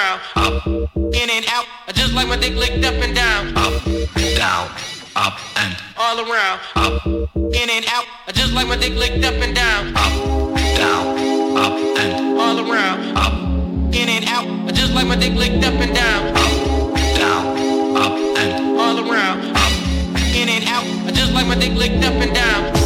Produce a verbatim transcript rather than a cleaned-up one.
around, up, in and out, just like my dick licked up and down, up, down, up and all around, up, in and out, just like my dick licked up and down, up, down, up and all around, up, in and out, just like my dick licked up and down, up, down, up and all around, up, in and out, just like my dick licked up and down.